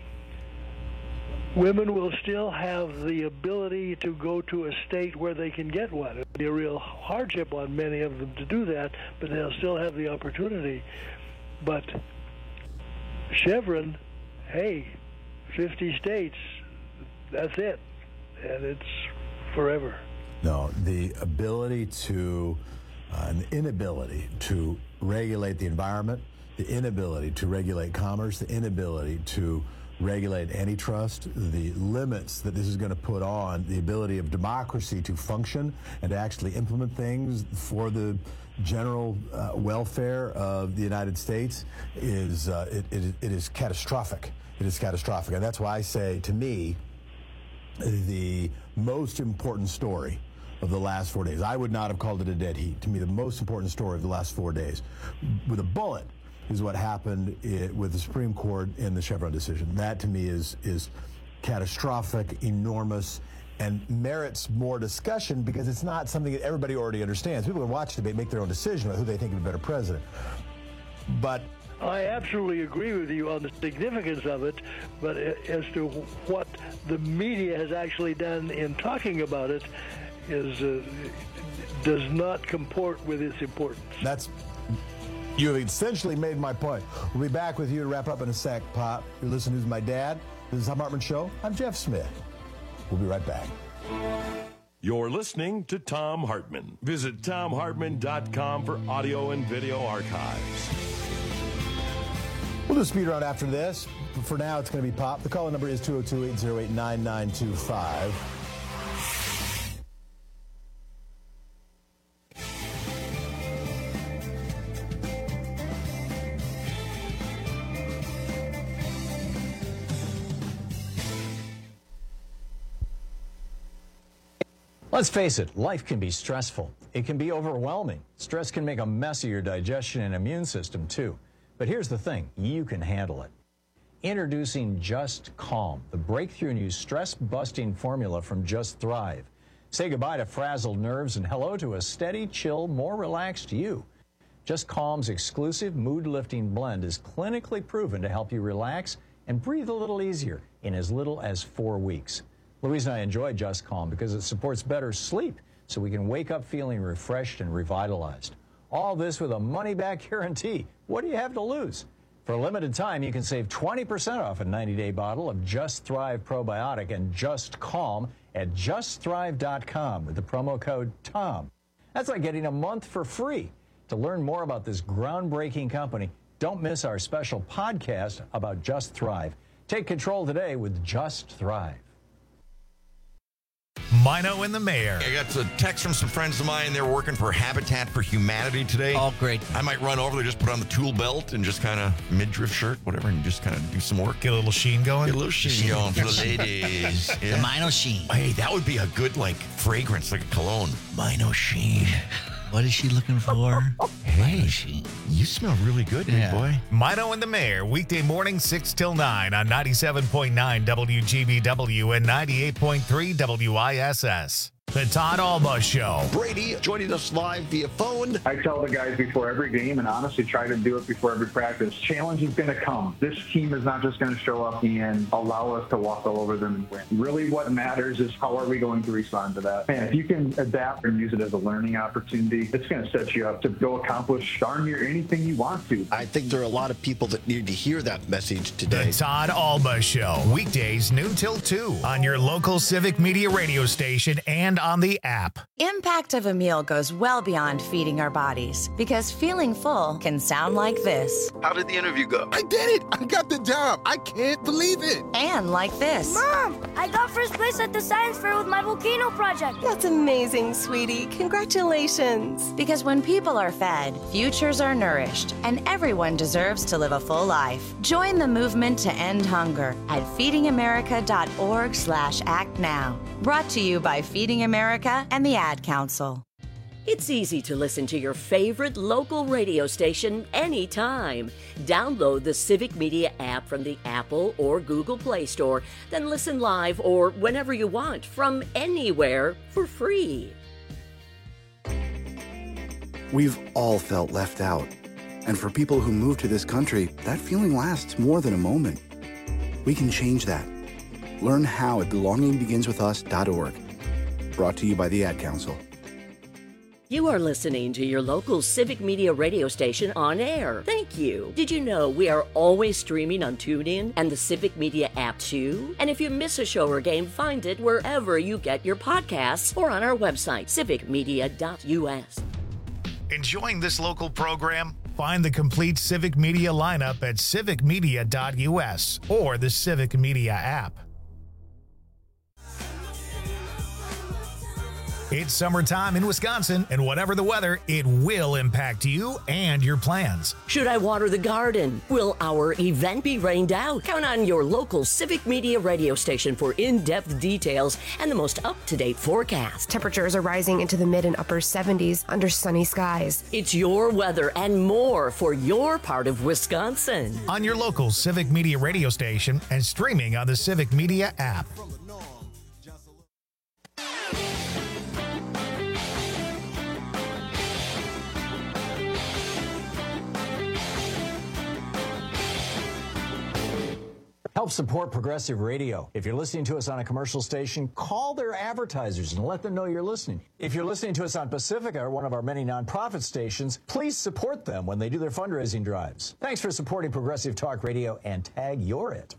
women will still have the ability to go to a state where they can get one. It'll be a real hardship on many of them to do that, but they'll still have the opportunity. But Chevron, hey, fifty states, that's it. And it's forever. No, the ability to, uh, and the inability to regulate the environment, the inability to regulate commerce, the inability to regulate antitrust, the limits that this is going to put on the ability of democracy to function and to actually implement things for the general uh, welfare of the United States is uh, it, it, it is catastrophic. It is catastrophic. And that's why I say, to me, the most important story of the last four days, I would not have called it a dead heat. To me, the most important story of the last four days, with a bullet, is what happened it, with the Supreme Court in the Chevron decision. That, to me, is is catastrophic, enormous, and merits more discussion because it's not something that everybody already understands. People can watch the debate, make their own decision about who they think is a better president. But I absolutely agree with you on the significance of it, but as to what the media has actually done in talking about it is uh, does not comport with its importance. That's You have essentially made my point. We'll be back with you to wrap up in a sec, Pop. You're listening to My Dad. This is Tom Hartman Show. I'm Jeff Smith. We'll be right back. You're listening to Tom Hartman. Visit tom hartman dot com for audio and video archives. We'll do a speed round after this. But for now, it's going to be Pop. The call number is two oh two, eight oh eight, nine nine two five. Let's face it, life can be stressful. It can be overwhelming. Stress can make a mess of your digestion and immune system, too. But here's the thing, you can handle it. Introducing Just Calm, the breakthrough new stress-busting formula from Just Thrive. Say goodbye to frazzled nerves and hello to a steady, chill, more relaxed you. Just Calm's exclusive mood-lifting blend is clinically proven to help you relax and breathe a little easier in as little as four weeks. Louise and I enjoy Just Calm because it supports better sleep so we can wake up feeling refreshed and revitalized. All this with a money-back guarantee. What do you have to lose? For a limited time, you can save twenty percent off a ninety-day bottle of Just Thrive Probiotic and Just Calm at just thrive dot com with the promo code TOM. That's like getting a month for free. To learn more about this groundbreaking company, don't miss our special podcast about Just Thrive. Take control today with Just Thrive. Mino and the Mayor. I got a text from some friends of mine. They're working for Habitat for Humanity today. Oh, great. I might run over there, just put on the tool belt and just kind of midriff shirt, whatever, and just kind of do some work. Get a little sheen going? Get a little sheen, sheen. going for the ladies. Yeah. The Mino Sheen. Hey, that would be a good, like, fragrance, like a cologne. Mino Sheen. What is she looking for? Hey, she, you smell really good, Yeah. big boy. Mino and the Mayor, weekday morning, six till nine on ninety-seven point nine W G B W and ninety-eight point three W I S S. The Todd Alba Show. Brady joining us live via phone. I tell the guys before every game, and honestly try to do it before every practice, challenge is going to come. This team is not just going to show up and allow us to walk all over them and win. Really what matters is how are we going to respond to that. And if you can adapt and use it as a learning opportunity, it's going to set you up to go accomplish darn near anything you want to. I think there are a lot of people that need to hear that message today. The Todd Alba Show. Weekdays noon till two on your local Civic Media radio station and on the app. Impact of a meal goes well beyond feeding our bodies because feeling full can sound like this. How did the interview go? I did it! I got the job! I can't believe it! And like this. Mom, I got first place at the science fair with my volcano project. That's amazing, sweetie. Congratulations. Because when people are fed, futures are nourished, and everyone deserves to live a full life. Join the movement to end hunger at feeding america dot org slash act now. Brought to you by Feeding America and the Ad Council. It's easy to listen to your favorite local radio station anytime. Download the Civic Media app from the Apple or Google Play Store, then listen live or whenever you want from anywhere for free. We've all felt left out. And for people who move to this country, that feeling lasts more than a moment. We can change that. Learn how at belonging begins with us dot org. Brought to you by the Ad Council. You are listening to your local Civic Media radio station on air. Thank you. Did you know we are always streaming on TuneIn and the Civic Media app too? And if you miss a show or game, find it wherever you get your podcasts or on our website, civic media dot u s. Enjoying this local program? Find the complete Civic Media lineup at civic media dot u s or the Civic Media app. It's summertime in Wisconsin, and whatever the weather, it will impact you and your plans. Should I water the garden? Will our event be rained out? Count on your local Civic Media radio station for in-depth details and the most up-to-date forecast. Temperatures are rising into the mid and upper seventies under sunny skies. It's your weather and more for your part of Wisconsin. On your local Civic Media radio station and streaming on the Civic Media app. Help support Progressive Radio. If you're listening to us on a commercial station, call their advertisers and let them know you're listening. If you're listening to us on Pacifica, or one of our many nonprofit stations, please support them when they do their fundraising drives. Thanks for supporting Progressive Talk Radio, and tag you're it.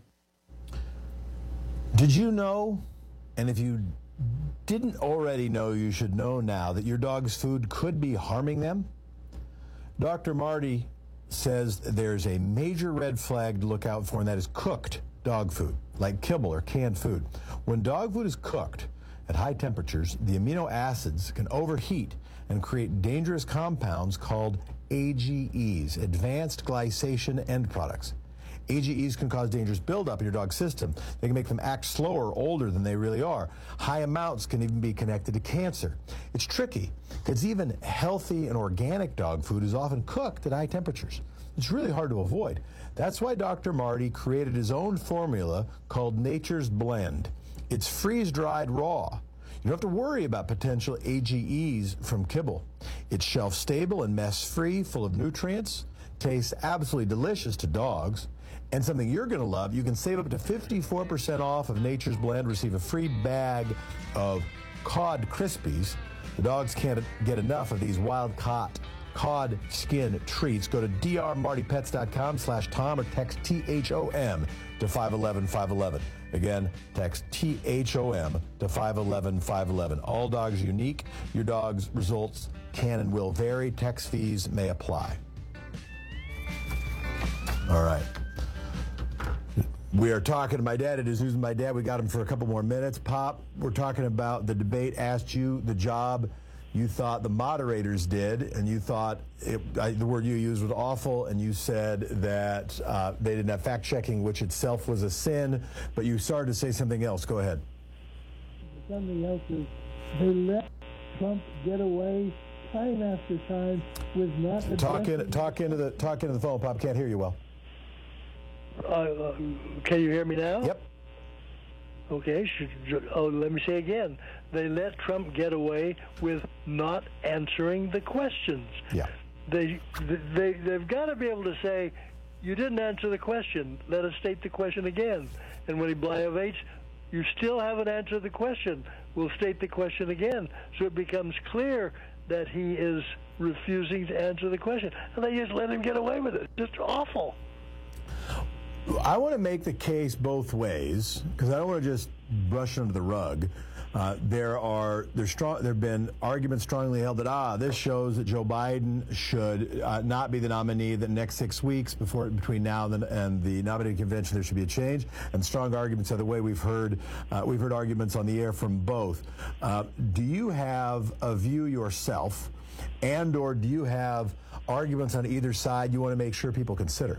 Did you know, and if you didn't already know, you should know now, that your dog's food could be harming them? Doctor Marty says there's a major red flag to look out for, and that is cooked dog food, like kibble or canned food. When dog food is cooked at high temperatures, the amino acids can overheat and create dangerous compounds called A G Es, advanced glycation end products. A G Es can cause dangerous buildup in your dog's system. They can make them act slower, older than they really are. High amounts can even be connected to cancer. It's tricky, because even healthy and organic dog food is often cooked at high temperatures. It's really hard to avoid. That's why Doctor Marty created his own formula called Nature's Blend. It's freeze-dried raw. You don't have to worry about potential A G Es from kibble. It's shelf-stable and mess-free, full of nutrients, tastes absolutely delicious to dogs. And something you're going to love, you can save up to fifty-four percent off of Nature's Blend, receive a free bag of cod Krispies. The dogs can't get enough of these wild-caught cod skin treats. Go to d r marty pets dot com slash Tom or text T H O M to five one one five one one. Again, text T H O M to five one one five one one. All dogs unique. Your dog's results can and will vary. Text fees may apply. All right. We are talking to my dad. It is Who's My Dad. We got him for a couple more minutes. Pop, we're talking about the debate. Asked you the job you thought the moderators did, and you thought it, I, the word you used was awful, and you said that uh, they didn't have fact-checking, which itself was a sin, but you started to say something else. Go ahead. Something else is they let Trump get away time after time with not talk in, talk into the talk into the phone. Pop, can't hear you well. Uh, uh, can you hear me now? Yep. Okay. Should, oh, let me say again. They let Trump get away with not answering the questions. Yeah. They they they've got to be able to say, you didn't answer the question. Let us state the question again. And when he bliovates, you still haven't answered the question. We'll state the question again. So it becomes clear that he is refusing to answer the question, and they just let him get away with it. Just awful. I want to make the case both ways, because I don't want to just brush it under the rug. Uh, there are there's strong there have been arguments strongly held that ah this shows that Joe Biden should uh, not be the nominee the next six weeks before between now and the, and the nominating convention. There should be a change, and strong arguments are the way we've heard uh, we've heard arguments on the air from both. Uh, do you have a view yourself, and or do you have arguments on either side you want to make sure people consider?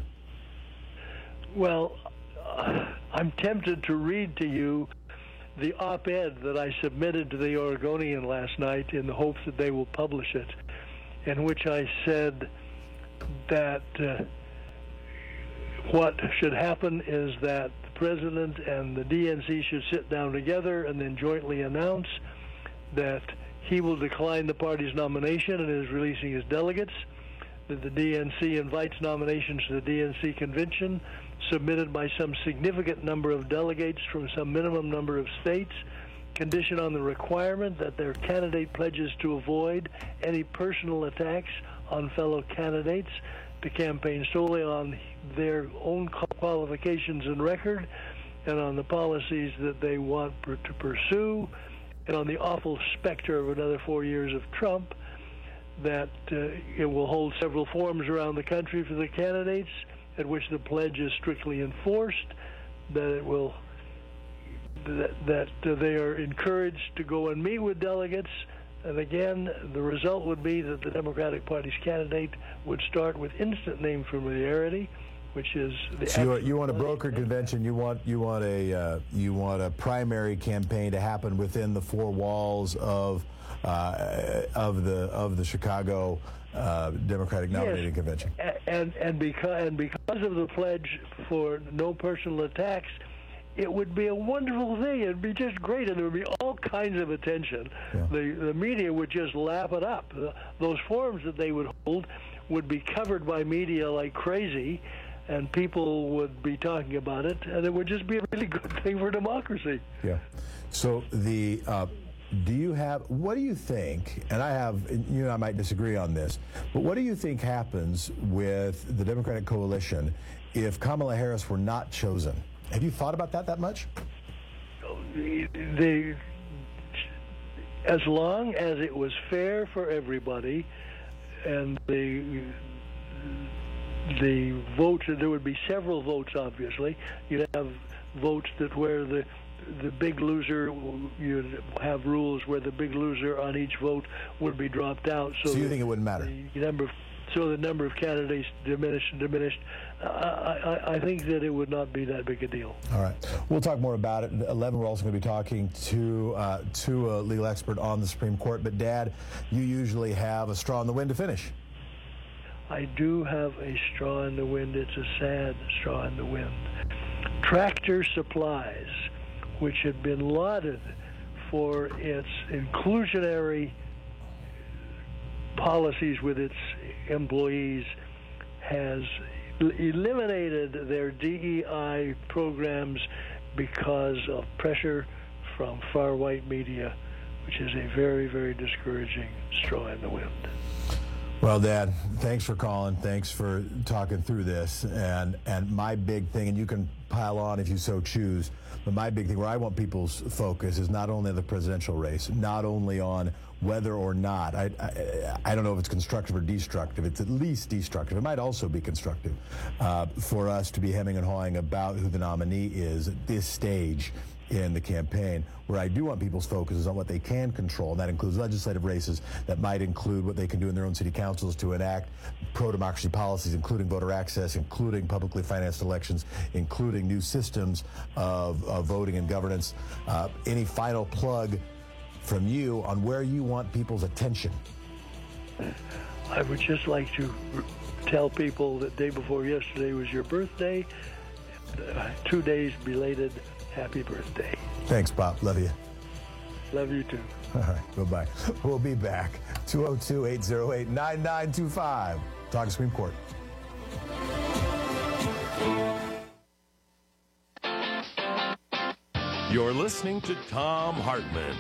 Well, uh, I'm tempted to read to you the op-ed that I submitted to the Oregonian last night in the hopes that they will publish it, in which I said that uh, what should happen is that the president and the D N C should sit down together and then jointly announce that he will decline the party's nomination and is releasing his delegates, that the D N C invites nominations to the D N C convention submitted by some significant number of delegates from some minimum number of states, condition on the requirement that their candidate pledges to avoid any personal attacks on fellow candidates, to campaign solely on their own qualifications and record, and on the policies that they want per- to pursue, and on the awful specter of another four years of Trump, that uh, it will hold several forums around the country for the candidates at which the pledge is strictly enforced, that it will that, that uh, they are encouraged to go and meet with delegates, and again, the result would be that the Democratic Party's candidate would start with instant name familiarity, which is the. So you, you want a broker convention? You want you want a uh, you want a primary campaign to happen within the four walls of uh, of the of the Chicago uh, Democratic Nominating yes. Convention. And and because and because of the pledge for no personal attacks, it would be a wonderful thing. It'd be just great, and there would be all kinds of attention. Yeah. The the media would just lap it up. The, those forums that they would hold would be covered by media like crazy, and people would be talking about it, and it would just be a really good thing for democracy. Yeah. So the uh, do you have, what do you think, and I have, you and I might disagree on this, but what do you think happens with the Democratic coalition if Kamala Harris were not chosen? Have you thought about that that much? The, as long as it was fair for everybody, and the the votes, there would be several votes, obviously. You'd have votes that where the the big loser, you'd have rules where the big loser on each vote would be dropped out. So, so you the, think it wouldn't matter? The number of, so the number of candidates diminished and diminished. I, I, I think that it would not be that big a deal. All right. We'll talk more about it. At eleven, we're also going to be talking to uh, to a legal expert on the Supreme Court. But, Dad, you usually have a straw in the wind to finish. I do have a straw in the wind. It's a sad straw in the wind. Tractor Supplies, which had been lauded for its inclusionary policies with its employees, has eliminated their D E I programs because of pressure from far-right media, which is a very, very discouraging straw in the wind. Well, Dad, thanks for calling. Thanks for talking through this. And and my big thing, and you can pile on if you so choose, but my big thing where I want people's focus is not only on the presidential race, not only on whether or not, I, I, I don't know if it's constructive or destructive. It's at least destructive. It might also be constructive uh, for us to be hemming and hawing about who the nominee is at this stage in the campaign. Where I do want people's focus is on what they can control, and that includes legislative races, that might include what they can do in their own city councils to enact pro-democracy policies, including voter access, including publicly financed elections, including new systems of, of voting and governance. Uh, any final plug from you on where you want people's attention? I would just like to tell people that day before yesterday was your birthday. Uh, two days belated happy birthday. Thanks, Bob. Love you. Love you too. All right, bye-bye. We'll be back. two oh two, eight oh eight, nine nine two five. Talk Supreme Court. You're listening to Thom Hartmann.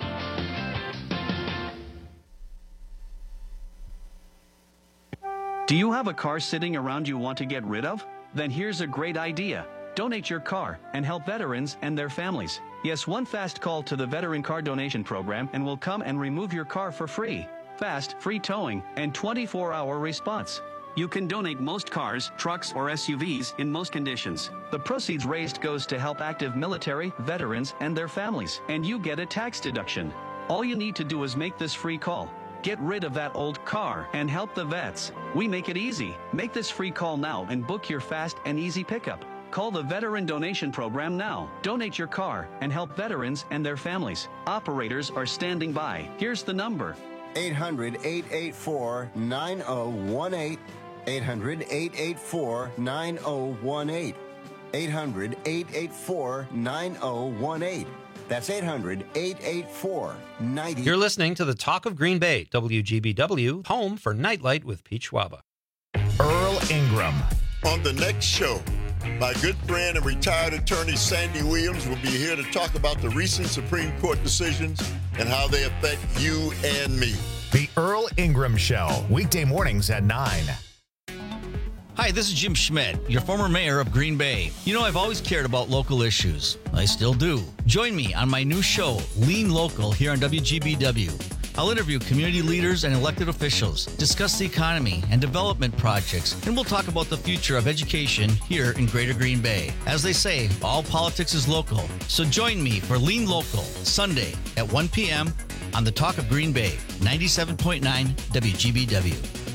Do you have a car sitting around you want to get rid of? Then here's a great idea. Donate your car and help veterans and their families. Yes, one fast call to the Veteran Car Donation Program and we'll come and remove your car for free. Fast, free towing, and twenty-four hour response. You can donate most cars, trucks, or S U Vs in most conditions. The proceeds raised goes to help active military, veterans, and their families, and you get a tax deduction. All you need to do is make this free call. Get rid of that old car and help the vets. We make it easy. Make this free call now and book your fast and easy pickup. Call the Veteran Donation Program now. Donate your car and help veterans and their families. Operators are standing by. Here's the number. eight hundred, eight eight four, nine oh one eight. eight hundred, eight eight four, nine oh one eight. eight hundred, eight eight four, nine oh one eight. That's eight hundred, eight eight four, nine oh. You're listening to the Talk of Green Bay, W G B W, home for Nightlight with Pete Schwaba. Earl Ingram. On the next show. My good friend and retired attorney Sandy Williams will be here to talk about the recent Supreme Court decisions and how they affect you and me. The Earl Ingram Show, weekday mornings at nine. Hi, this is Jim Schmidt, your former mayor of Green Bay. You know, I've always cared about local issues. I still do. Join me on my new show, Lean Local, here on W G B W. I'll interview community leaders and elected officials, discuss the economy and development projects, and we'll talk about the future of education here in Greater Green Bay. As they say, all politics is local. So join me for Lean Local, Sunday at one p.m. on the Talk of Green Bay, ninety-seven point nine W G B W.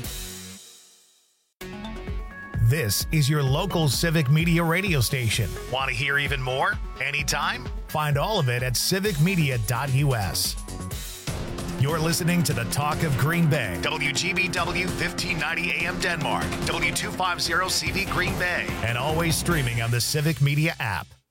This is your local civic media radio station. Want to hear even more? Anytime? Find all of it at civic media dot u s. You're listening to the Talk of Green Bay. W G B W fifteen ninety A M Denmark. W two fifty C V Green Bay. And always streaming on the Civic Media app.